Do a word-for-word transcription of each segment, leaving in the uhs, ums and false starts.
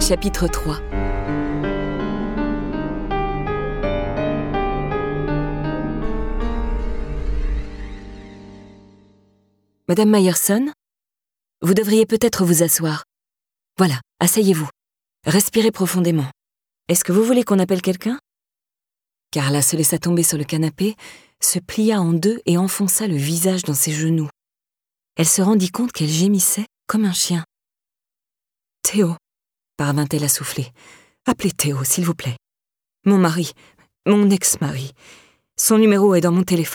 Chapitre trois. Madame Meyerson, vous devriez peut-être vous asseoir. Voilà, asseyez-vous. Respirez profondément. Est-ce que vous voulez qu'on appelle quelqu'un ? Carla se laissa tomber sur le canapé, se plia en deux et enfonça le visage dans ses genoux. Elle se rendit compte qu'elle gémissait comme un chien. « Théo », parvint-elle à souffler. « Appelez Théo, s'il vous plaît. Mon mari, mon ex-mari. Son numéro est dans mon téléphone. »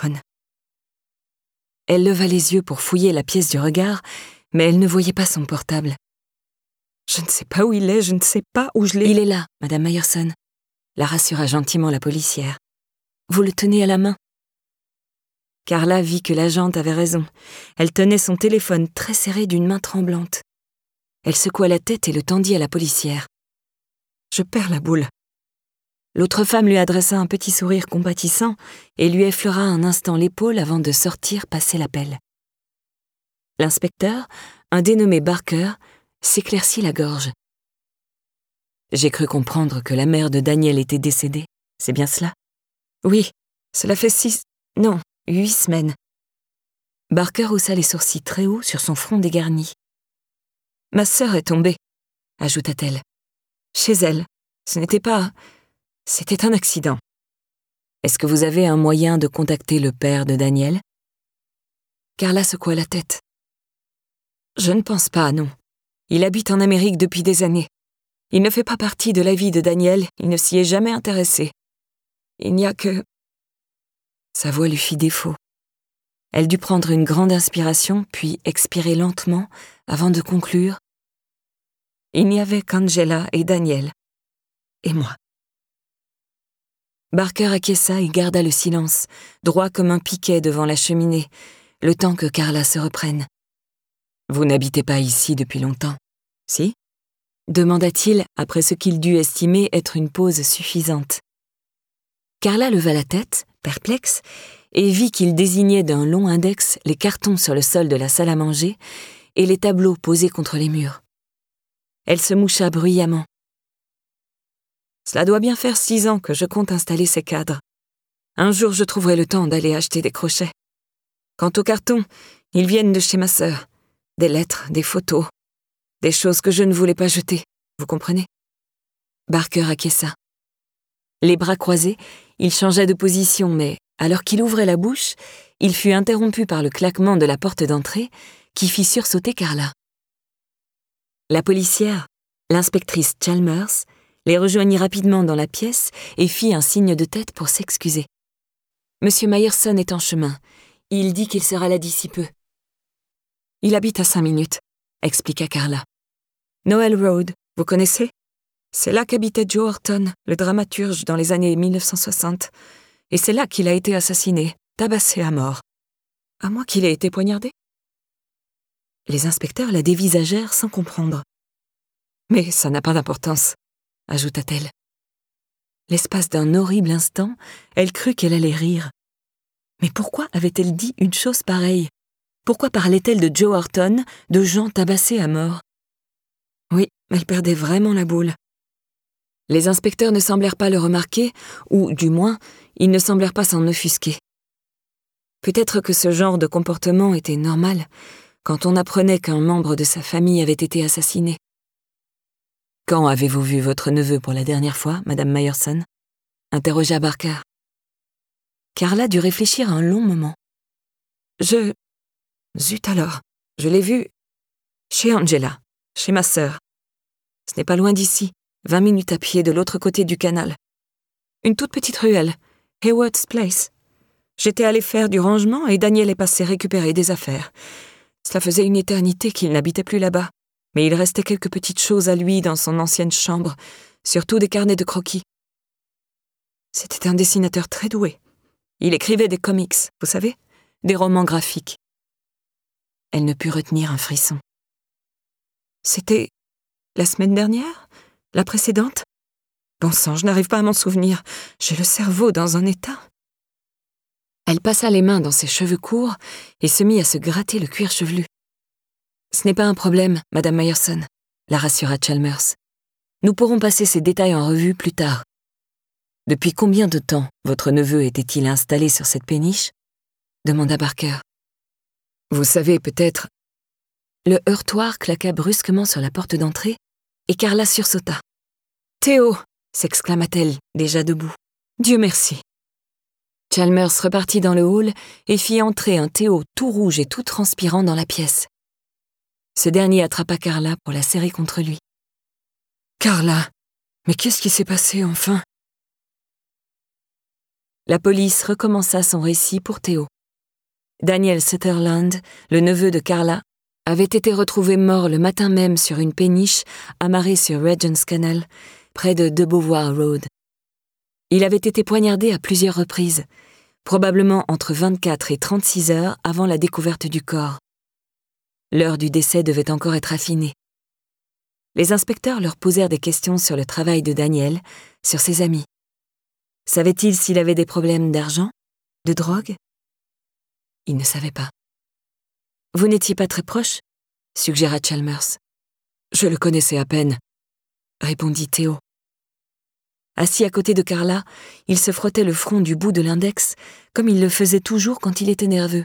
Elle leva les yeux pour fouiller la pièce du regard, mais elle ne voyait pas son portable. « Je ne sais pas où il est, je ne sais pas où je l'ai... »« Il est là, Madame Meyerson, » la rassura gentiment la policière. « Vous le tenez à la main. » Carla vit que l'agente avait raison. Elle tenait son téléphone très serré d'une main tremblante. Elle secoua la tête et le tendit à la policière. « Je perds la boule. » L'autre femme lui adressa un petit sourire compatissant et lui effleura un instant l'épaule avant de sortir passer l'appel. L'inspecteur, un dénommé Barker, s'éclaircit la gorge. « J'ai cru comprendre que la mère de Daniel était décédée, c'est bien cela ? » ?»« Oui, cela fait six... non, huit semaines. » Barker haussa les sourcils très hauts sur son front dégarni. « Ma sœur est tombée, » ajouta-t-elle. « Chez elle. Ce n'était pas... C'était un accident. » « Est-ce que vous avez un moyen de contacter le père de Daniel ?» Carla secoua la tête. « Je ne pense pas, non. Il habite en Amérique depuis des années. Il ne fait pas partie de la vie de Daniel, il ne s'y est jamais intéressé. Il n'y a que... » Sa voix lui fit défaut. Elle dut prendre une grande inspiration, puis expirer lentement, avant de conclure. « Il n'y avait qu'Angela et Daniel. Et moi. » Barker acquiesça et garda le silence, droit comme un piquet devant la cheminée, le temps que Carla se reprenne. « Vous n'habitez pas ici depuis longtemps, si ?» demanda-t-il après ce qu'il dut estimer être une pause suffisante. Carla leva la tête, perplexe, et vit qu'il désignait d'un long index les cartons sur le sol de la salle à manger et les tableaux posés contre les murs. Elle se moucha bruyamment. « Cela doit bien faire six ans que je compte installer ces cadres. Un jour, je trouverai le temps d'aller acheter des crochets. Quant aux cartons, ils viennent de chez ma sœur. Des lettres, des photos, des choses que je ne voulais pas jeter, vous comprenez ?» Barker acquiesça. Les bras croisés, il changea de position, mais alors qu'il ouvrait la bouche, il fut interrompu par le claquement de la porte d'entrée qui fit sursauter Carla. La policière, l'inspectrice Chalmers, les rejoignit rapidement dans la pièce et fit un signe de tête pour s'excuser. « Monsieur Meyerson est en chemin. Il dit qu'il sera là d'ici peu. »« Il habite à cinq minutes, » expliqua Carla. « Noel Road, vous connaissez ? C'est là qu'habitait Joe Horton, le dramaturge dans les années mille neuf cent soixante. Et c'est là qu'il a été assassiné, tabassé à mort. À moins qu'il ait été poignardé ?» Les inspecteurs la dévisagèrent sans comprendre. « Mais ça n'a pas d'importance, » ajouta-t-elle. L'espace d'un horrible instant, elle crut qu'elle allait rire. Mais pourquoi avait-elle dit une chose pareille ? Pourquoi parlait-elle de Joe Horton, de gens tabassés à mort ? Oui, elle perdait vraiment la boule. Les inspecteurs ne semblèrent pas le remarquer, ou, du moins, ils ne semblèrent pas s'en offusquer. Peut-être que ce genre de comportement était normal quand on apprenait qu'un membre de sa famille avait été assassiné. « Quand avez-vous vu votre neveu pour la dernière fois, Madame Meyerson ?» interrogea Barker. Carla dut réfléchir un long moment. « Je... Zut alors, je l'ai vu chez Angela, chez ma sœur. Ce n'est pas loin d'ici, vingt minutes à pied de l'autre côté du canal. Une toute petite ruelle, Hayward's Place. J'étais allée faire du rangement et Daniel est passé récupérer des affaires. Cela faisait une éternité qu'il n'habitait plus là-bas. Mais il restait quelques petites choses à lui dans son ancienne chambre, surtout des carnets de croquis. C'était un dessinateur très doué. Il écrivait des comics, vous savez, des romans graphiques. » Elle ne put retenir un frisson. « C'était la semaine dernière ? La précédente ? Bon sang, je n'arrive pas à m'en souvenir. J'ai le cerveau dans un état. » Elle passa les mains dans ses cheveux courts et se mit à se gratter le cuir chevelu. « Ce n'est pas un problème, Madame Meyerson, » la rassura Chalmers. Nous pourrons passer ces détails en revue plus tard. Depuis combien de temps votre neveu était-il installé sur cette péniche ? Demanda Barker. Vous savez peut-être... Le heurtoir claqua brusquement sur la porte d'entrée et Carla sursauta. « Théo !» s'exclama-t-elle, déjà debout. « Dieu merci !» Chalmers repartit dans le hall et fit entrer un Théo tout rouge et tout transpirant dans la pièce. Ce dernier attrapa Carla pour la serrer contre lui. « Carla, mais qu'est-ce qui s'est passé enfin ?» La police recommença son récit pour Théo. Daniel Sutherland, le neveu de Carla, avait été retrouvé mort le matin même sur une péniche amarrée sur Regent's Canal, près de De Beauvoir Road. Il avait été poignardé à plusieurs reprises, probablement entre vingt-quatre et trente-six heures avant la découverte du corps. L'heure du décès devait encore être affinée. Les inspecteurs leur posèrent des questions sur le travail de Daniel, sur ses amis. Savait-il s'il avait des problèmes d'argent, de drogue ? Il ne savait pas. « Vous n'étiez pas très proche ?» suggéra Chalmers. « Je le connaissais à peine », répondit Théo. Assis à côté de Carla, il se frottait le front du bout de l'index, comme il le faisait toujours quand il était nerveux.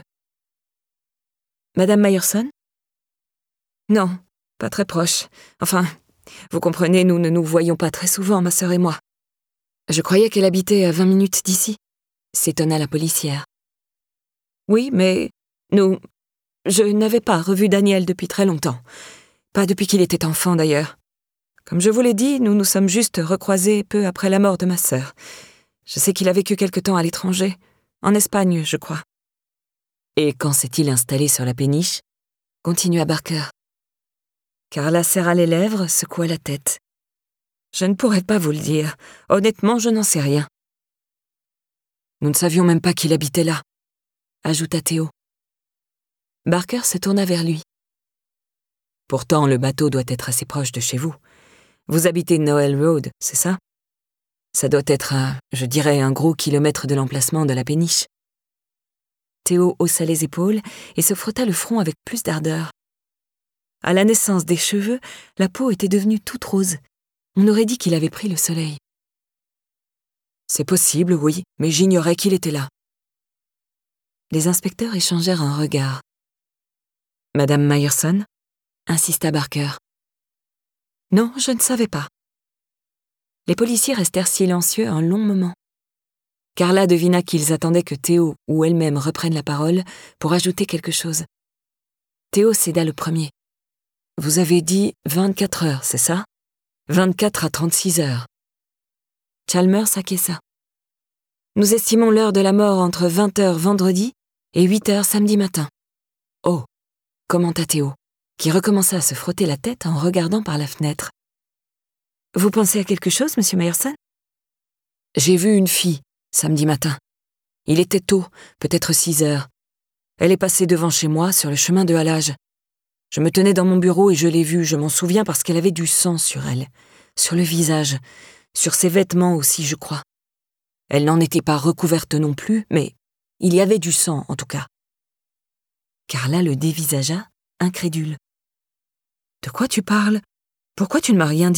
« Madame Meyerson ?»« Non, pas très proche. Enfin, vous comprenez, nous ne nous voyons pas très souvent, ma sœur et moi. Je croyais qu'elle habitait à vingt minutes d'ici, » s'étonna la policière. « Oui, mais nous... Je n'avais pas revu Daniel depuis très longtemps. Pas depuis qu'il était enfant, d'ailleurs. Comme je vous l'ai dit, nous nous sommes juste recroisés peu après la mort de ma sœur. Je sais qu'il a vécu quelque temps à l'étranger, en Espagne, je crois. » « Et quand s'est-il installé sur la péniche ?» continua Barker. Carla serra les lèvres, secoua la tête. « Je ne pourrais pas vous le dire. Honnêtement, je n'en sais rien. »« Nous ne savions même pas qu'il habitait là, » ajouta Théo. Barker se tourna vers lui. « Pourtant, le bateau doit être assez proche de chez vous. Vous habitez Noel Road, c'est ça ? Ça doit être à, je dirais, un gros kilomètre de l'emplacement de la péniche. » Théo haussa les épaules et se frotta le front avec plus d'ardeur. À la naissance des cheveux, la peau était devenue toute rose. On aurait dit qu'il avait pris le soleil. « C'est possible, oui, mais j'ignorais qu'il était là. » Les inspecteurs échangèrent un regard. « Madame Meyerson ?» insista Barker. « Non, je ne savais pas. » Les policiers restèrent silencieux un long moment. Carla devina qu'ils attendaient que Théo ou elle-même reprennent la parole pour ajouter quelque chose. Théo céda le premier. « Vous avez dit vingt-quatre heures, c'est ça ? vingt-quatre à trente-six heures. » Chalmers acquiesça. « Nous estimons l'heure de la mort entre vingt heures vendredi et huit heures samedi matin. »« Oh !» commenta Théo, qui recommença à se frotter la tête en regardant par la fenêtre. « Vous pensez à quelque chose, monsieur Meyerson ?»« J'ai vu une fille, samedi matin. Il était tôt, peut-être six heures. Elle est passée devant chez moi, sur le chemin de halage. Je me tenais dans mon bureau et je l'ai vue, je m'en souviens parce qu'elle avait du sang sur elle, sur le visage, sur ses vêtements aussi, je crois. Elle n'en était pas recouverte non plus, mais il y avait du sang, en tout cas. » Carla le dévisagea, incrédule. « De quoi tu parles ? Pourquoi tu ne m'as rien dit ? » ?»«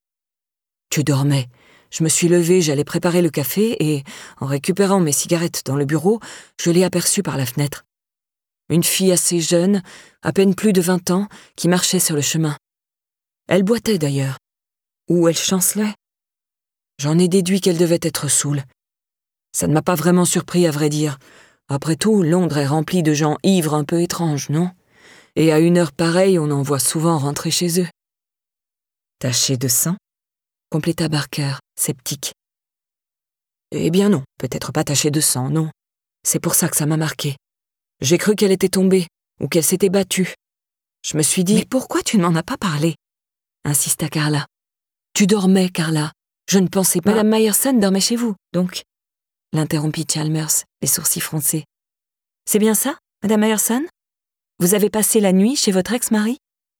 Tu dormais. Je me suis levée, j'allais préparer le café et, en récupérant mes cigarettes dans le bureau, je l'ai aperçue par la fenêtre. Une fille assez jeune, à peine plus de vingt ans, qui marchait sur le chemin. Elle boitait d'ailleurs. Ou elle chancelait. J'en ai déduit qu'elle devait être saoule. Ça ne m'a pas vraiment surpris, à vrai dire. Après tout, Londres est remplie de gens ivres un peu étranges, non ? Et à une heure pareille, on en voit souvent rentrer chez eux. »« Tachés de sang ?» compléta Barker, sceptique. « Eh bien non, peut-être pas tachés de sang, non. C'est pour ça que ça m'a marqué. J'ai cru qu'elle était tombée, ou qu'elle s'était battue. Je me suis dit... »« Mais pourquoi tu ne m'en as pas parlé ?» insista Carla. « Tu dormais, Carla. Je ne pensais pas... »« Madame Meyerson dormait chez vous, donc ?» l'interrompit Chalmers, les sourcils froncés. « C'est bien ça, Madame Meyerson ? Vous avez passé la nuit chez votre ex-mari ?»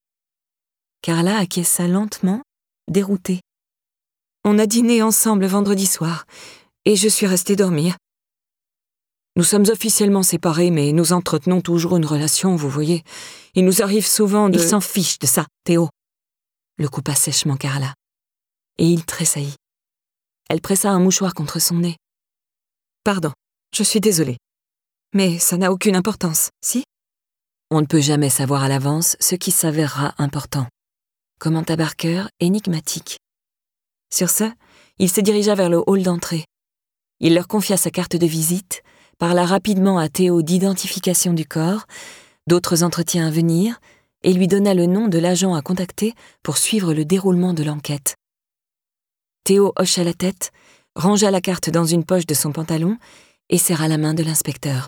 Carla acquiesça lentement, déroutée. « On a dîné ensemble vendredi soir, et je suis restée dormir. Nous sommes officiellement séparés, mais nous entretenons toujours une relation, vous voyez. Il nous arrive souvent de... »« Il s'en fiche de ça, Théo !» le coupa sèchement Carla. et il tressaillit. Elle pressa un mouchoir contre son nez. « Pardon, je suis désolée. Mais ça n'a aucune importance, si ? » On ne peut jamais savoir à l'avance ce qui s'avérera important, commenta Barker, énigmatique. Sur ce, il se dirigea vers le hall d'entrée. Il leur confia sa carte de visite, parla rapidement à Théo d'identification du corps, d'autres entretiens à venir, et lui donna le nom de l'agent à contacter pour suivre le déroulement de l'enquête. Théo hocha la tête, rangea la carte dans une poche de son pantalon et serra la main de l'inspecteur.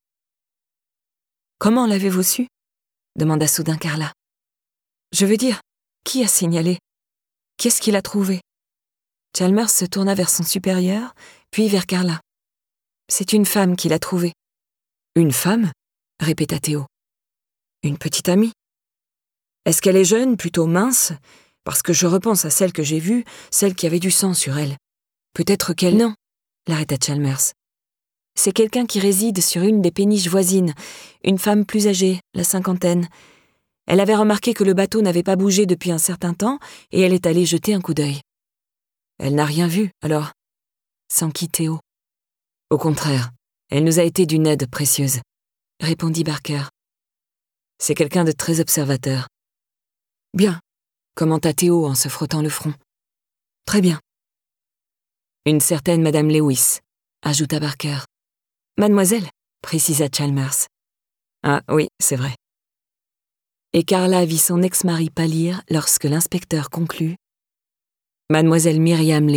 « Comment l'avez-vous su ?» demanda soudain Carla. « Je veux dire, qui a signalé ? Qu'est-ce qu'il a trouvé ?» Chalmers se tourna vers son supérieur, puis vers Carla. « C'est une femme qui l'a trouvé. »« Une femme ?» répéta Théo. « Une petite amie. Est-ce qu'elle est jeune, plutôt mince ? Parce que je repense à celle que j'ai vue, celle qui avait du sang sur elle. Peut-être qu'elle... » « Non, » l'arrêta Chalmers. « C'est quelqu'un qui réside sur une des péniches voisines, une femme plus âgée, la cinquantaine. Elle avait remarqué que le bateau n'avait pas bougé depuis un certain temps et elle est allée jeter un coup d'œil. Elle n'a rien vu, alors, s'enquit Théo. « Au contraire, elle nous a été d'une aide précieuse, » répondit Barker. « C'est quelqu'un de très observateur. »« Bien, » commenta Théo en se frottant le front. « Très bien. »« Une certaine Madame Lewis, » ajouta Barker. « Mademoiselle, » précisa Chalmers. « Ah oui, c'est vrai. » Et Carla vit son ex-mari pâlir lorsque l'inspecteur conclut « Mademoiselle Myriam Lewis. »